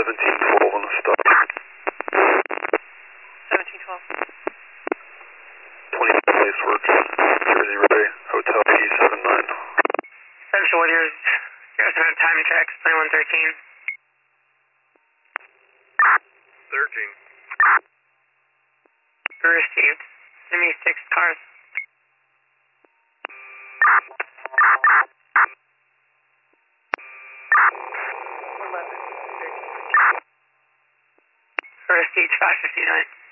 1712 on the stop. 1712. 20 place works. Jersey Ray, Hotel P79. Central Whittier, 07 time tracks, 2113. 13. Received. Give me 6 cars. Received 559.